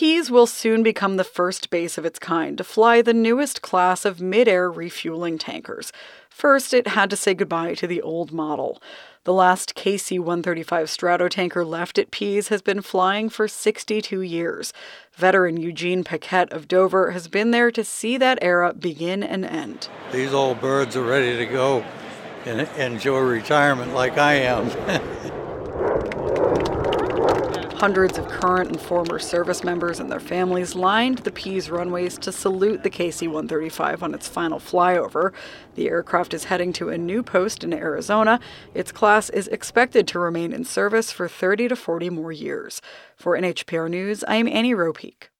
Pease will soon become the first base of its kind to fly the newest class of mid-air refueling tankers. First, it had to say goodbye to the old model. The last KC-135 Stratotanker left at Pease has been flying for 62 years. Veteran Eugene Paquette of Dover has been there to see that era begin and end. These old birds are ready to go and enjoy retirement like I am. Hundreds of current and former service members and their families lined the Pease runways to salute the KC-135 on its final flyover. The aircraft is heading to a new post in Arizona. Its class is expected to remain in service for 30 to 40 more years. For NHPR News, I'm Annie Ropeek.